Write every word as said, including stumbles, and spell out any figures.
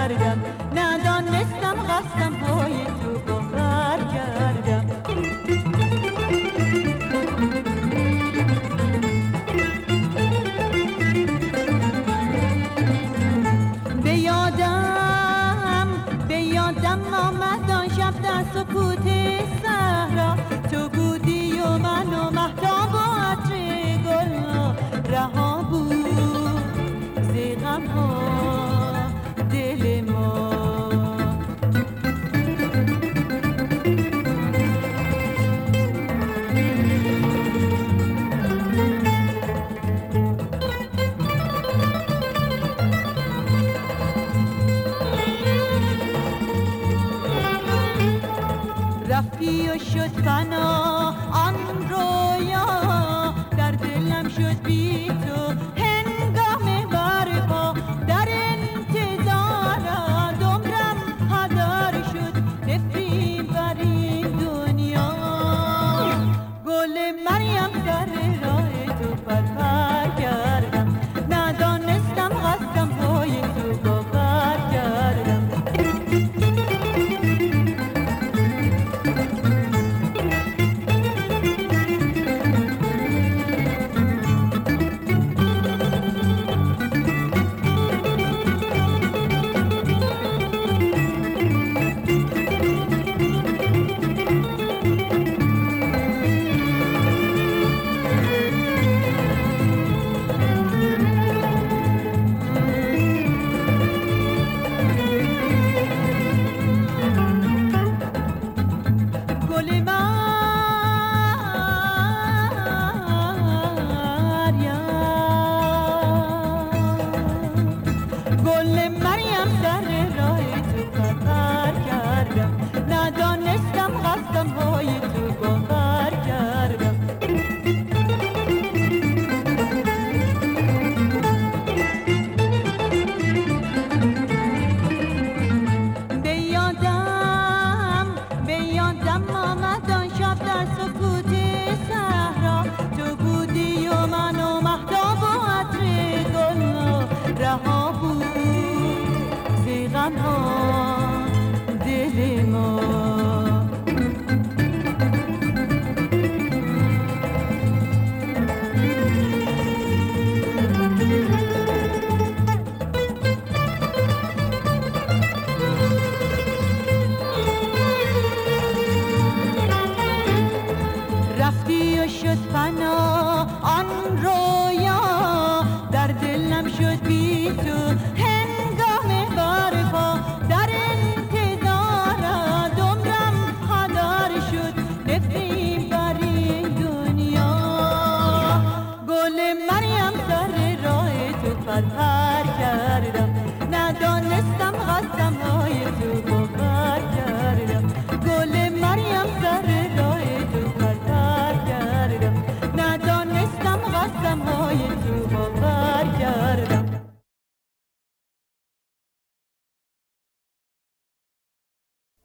کردم، ندانستم قصدم پای تو گوهر کردم. به یادم به یادم آمد آن شب در سکوت صحرا، تو بودی و من و مهتاب و عطر گل رها بود ز غم ها دل ما. رفتی و شد فنا آن رویا، در دلم شد بی تو هنگام برپا، در انتظار عمرم هدر شد نفرین بر این دنیا. گل مریم سر راه تو پرپر کردم، ندانستم قصدم پای تو گوهر کردم. گل مریم سر راه تو پرپر کردم، ندانستم قصدم پای تو گوهر کردم. به یادم به یادم آمد آن شب در سکوت صحرا، تو بودی و من و مهتاب و عطر گل رها بود ز غم ها دل ما. رفتی و شد فنا آن رویا، در دلم شد بی تو هنگام برپا، در انتظار عمرم هدر شد نفرین بر این دنیا. گل مریم سر راه تو پرپر کردم، ندانستم